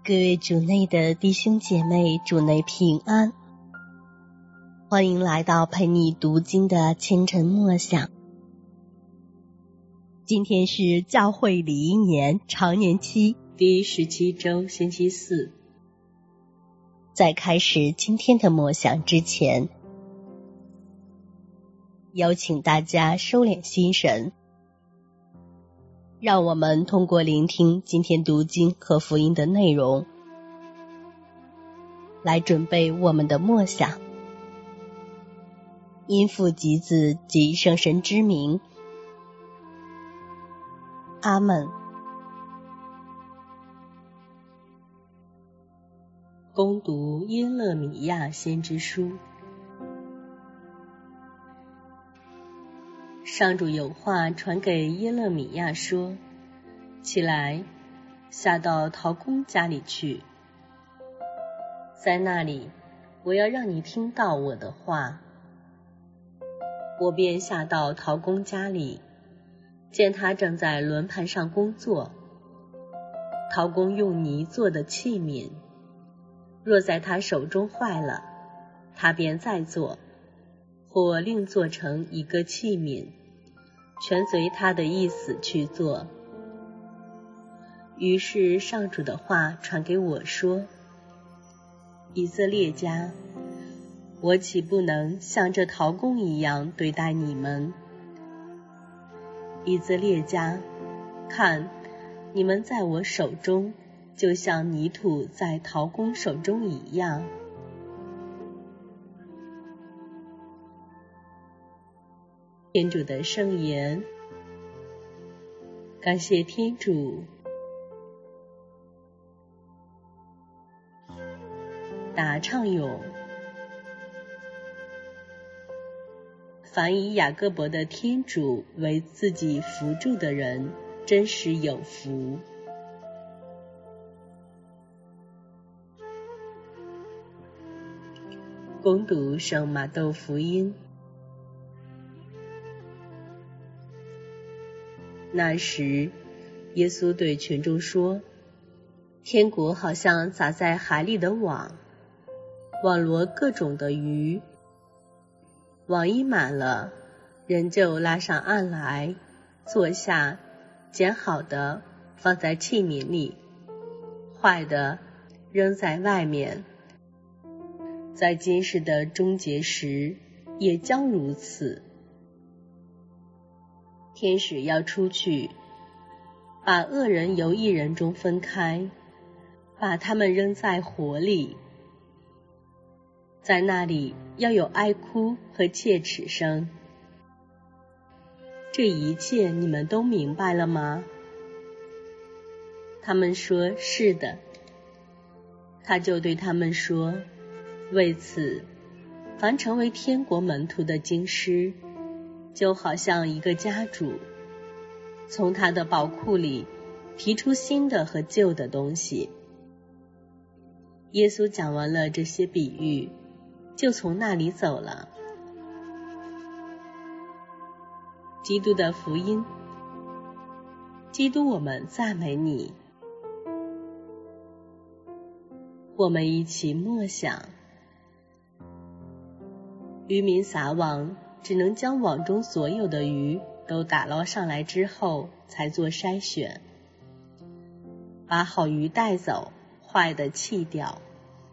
各位主内的弟兄姐妹，主内平安，欢迎来到陪你读经的清晨默想。今天是教会礼仪年常年期第17周星期四。 在开始今天的默想之前，邀请大家收敛心神，让我们通过聆听今天读经和福音的内容，来准备我们的默想。因父及子及圣神之名，阿们。 恭读耶勒米亚先知书。上主有话传给耶勒米亚说：起来，下到陶工家里去，在那里我要让你听到我的话。我便下到陶工家里，见他正在轮盘上工作。陶工用泥做的器皿，若在他手中坏了，他便再做，或另做成一个器皿，全随他的意思去做。于是上主的话传给我说：以色列家，我岂不能像这陶工一样对待你们？以色列家，看，你们在我手中，就像泥土在陶工手中一样。天主的圣言。感谢天主。答唱咏。凡以雅各伯的天主为自己扶助的人，真实有福。恭读圣马窦福音。那时，耶稣对群众说：天国好像撒在海里的网，网罗各种的鱼。网一满了，人就拉上岸来，坐下，捡好的放在器皿里，坏的扔在外面。在今世的终结时，也将如此。天使要出去，把恶人由义人中分开，把他们扔在火里。在那里要有哀哭和切齿声。这一切你们都明白了吗？他们说是的。他就对他们说：为此，凡成为天国门徒的经师，就好像一个家主，从他的宝库里提出新的和旧的东西。耶稣讲完了这些比喻，就从那里走了。基督的福音。基督，我们赞美你。我们一起默想。渔民撒网，只能将网中所有的鱼都打捞上来之后，才做筛选，把好鱼带走，坏的弃掉。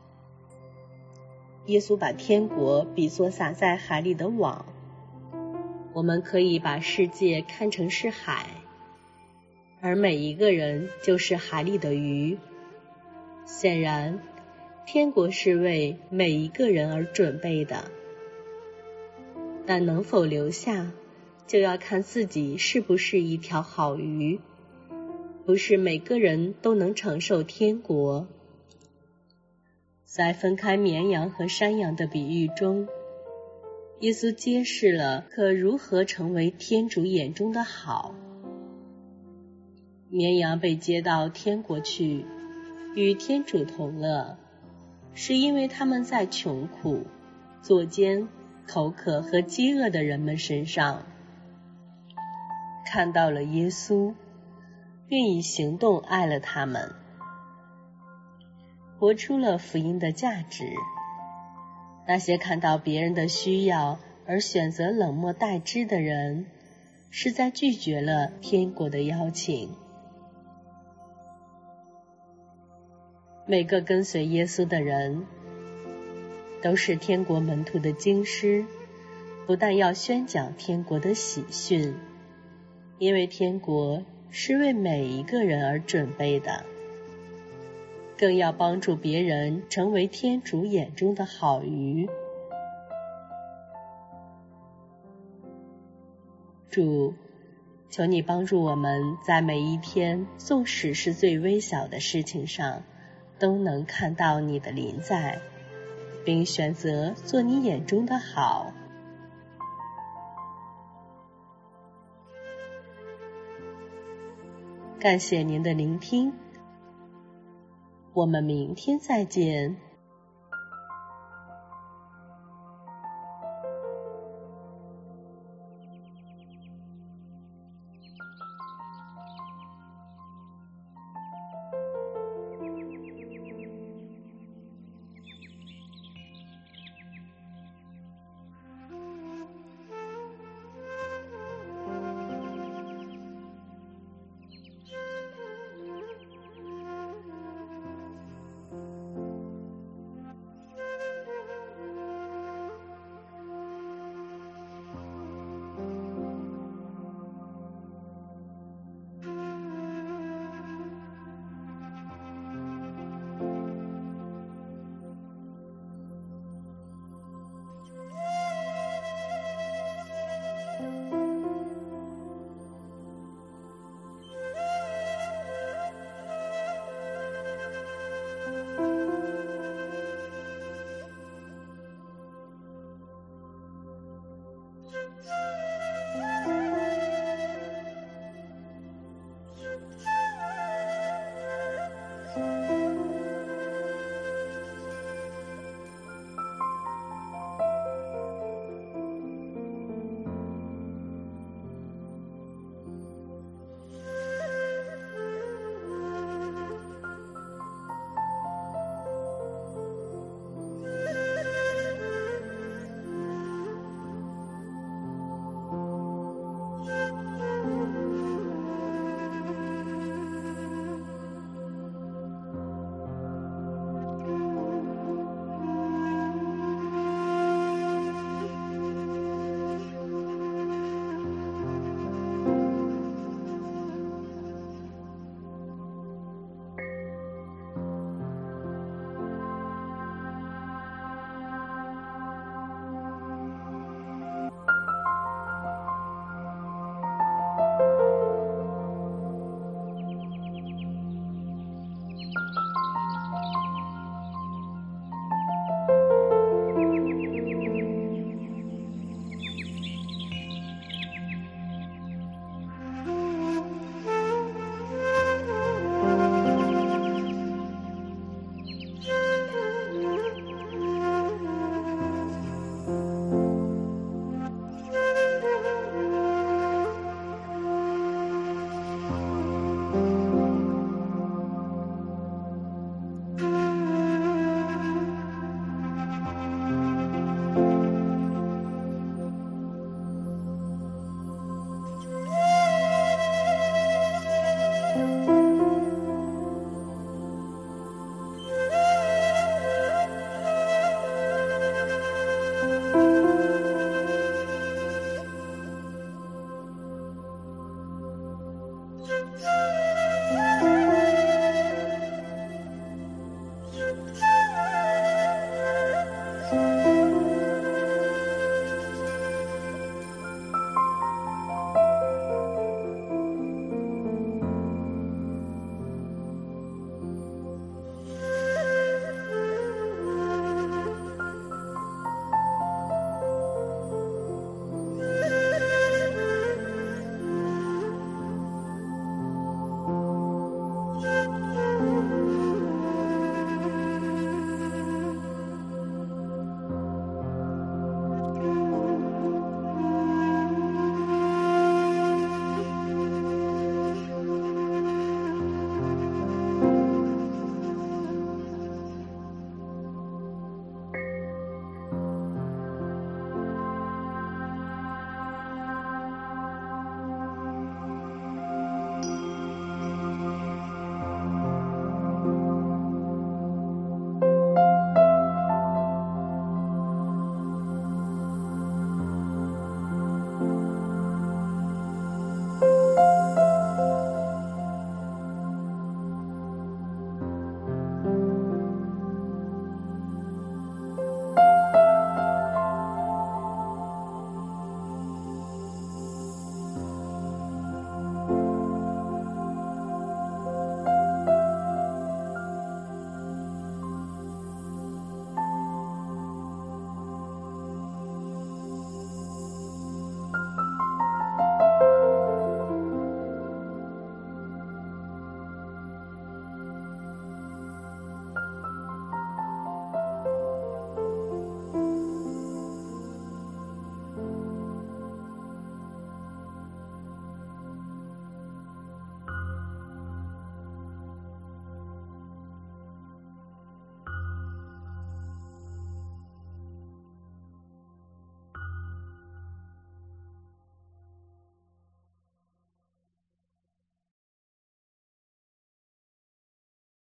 耶稣把天国比作撒在海里的网，我们可以把世界看成是海，而每一个人就是海里的鱼。显然，天国是为每一个人而准备的，但能否留下，就要看自己是不是一条好鱼。不是每个人都能承受天国。在分开绵羊和山羊的比喻中，耶稣揭示了可如何成为天主眼中的好。绵羊被接到天国去，与天主同乐，是因为他们在穷苦、作奸、口渴和饥饿的人们身上看到了耶稣，并以行动爱了他们。 活出了福音的价值。那些看到别人的需要而选择冷漠待之的人，是在拒绝了天国的邀请。每个跟随耶稣的人都是天国门徒的经师，不但要宣讲天国的喜讯，因为天国是为每一个人而准备的，更要帮助别人成为天主眼中的好鱼。主，求你帮助我们在每一天，纵使是最微小的事情上，都能看到你的临在，并选择做你眼中的好。感谢您的聆听，我们明天再见。